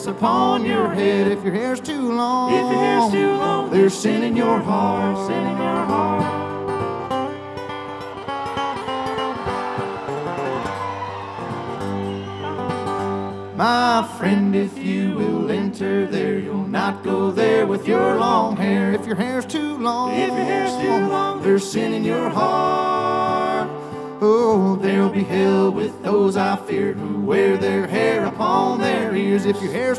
upon your head. If your hair's too long, If your hair's too long, there's sin in your heart. sin in your heart. My friend, if you will enter there, you'll not go there with your long hair. If your hair's too long, If your hair's too long, there's sin in your heart. Oh, there'll be hell with those I fear who wear their hair upon their ears. If your hair's